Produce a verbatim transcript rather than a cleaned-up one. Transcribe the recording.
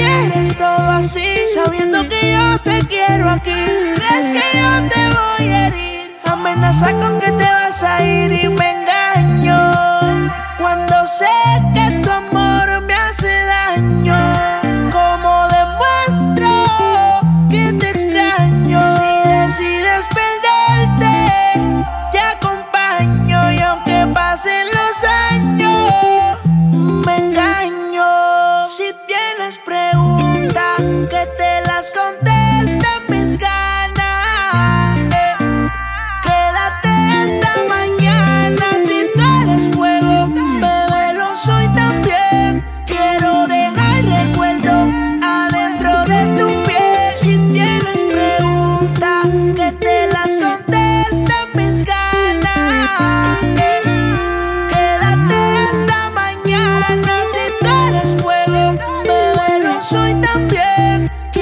quieres todo así, sabiendo que yo te quiero aquí. ¿Crees que yo te voy a herir? Amenaza con que te vas a ir y me engaño cuando sé que tu amor me hace daño. ¿Cómo demuestro que te extraño? Si decides perderte, te acompaño, y aunque pasen los años, me engaño. Si tienes preguntas, que te las contesten mis ganas. eh. Quédate esta mañana. Si tú eres fuego, bebé, lo soy también. Quiero dejar recuerdo adentro de tu piel. Si tienes preguntas, que te las contesten mis ganas. eh. Quédate esta mañana. Si tú eres fuego, bebé, lo soy también.